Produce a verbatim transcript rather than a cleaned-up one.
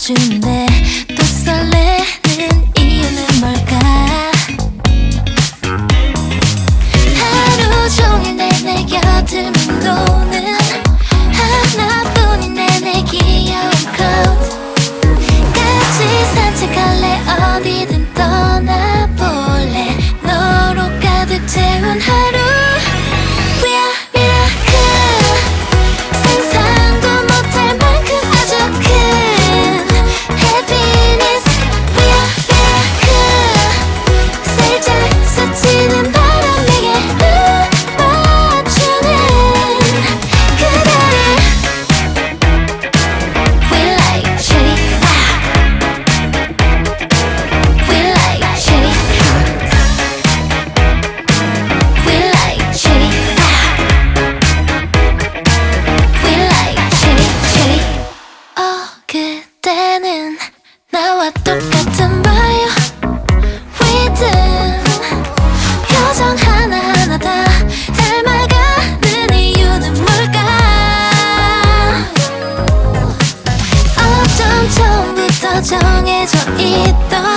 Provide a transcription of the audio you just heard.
안아주는데 또 설레는 이유는 뭘까? 하루 종일 내내 곁을 맴도는 하나뿐인 내내 귀여운 꽃. 같이 산책할래? 어디든 떠나볼래? 너로 가득 채운 하루. We are miracle. 상상도 못할 만큼 아주 큰 happiness. We are miracle. 살짝 스치는 바람에게 맞추는 그대를 We like cherry. We like cherry. We like cherry. We like cherry, cherry. 어, 그때는 나와 똑같은 bio rhythm. 표정 하나하나 다 닮아가는 이유는 뭘까? 어쩜 처음부터 정해져 있던